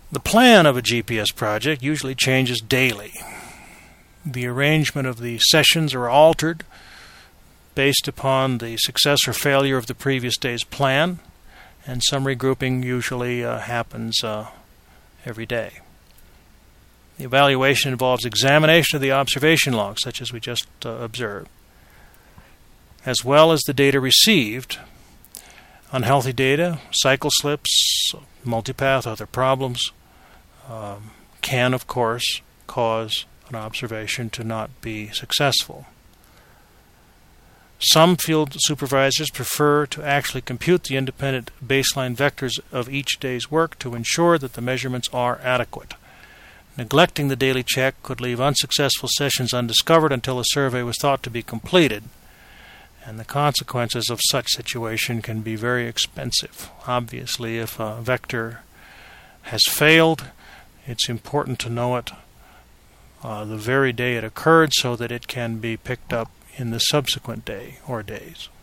The plan of a GPS project usually changes daily. The arrangement of the sessions are altered based upon the success or failure of the previous day's plan, and some regrouping usually happens every day. The evaluation involves examination of the observation logs, such as we just observed, as well as the data received. Unhealthy data, cycle slips, multipath, other problems can, of course, cause an observation to not be successful. Some field supervisors prefer to actually compute the independent baseline vectors of each day's work to ensure that the measurements are adequate. Neglecting the daily check could leave unsuccessful sessions undiscovered until a survey was thought to be completed, and the consequences of such situation can be very expensive. Obviously, if a vector has failed, it's important to know it the very day it occurred so that it can be picked up in the subsequent day or days.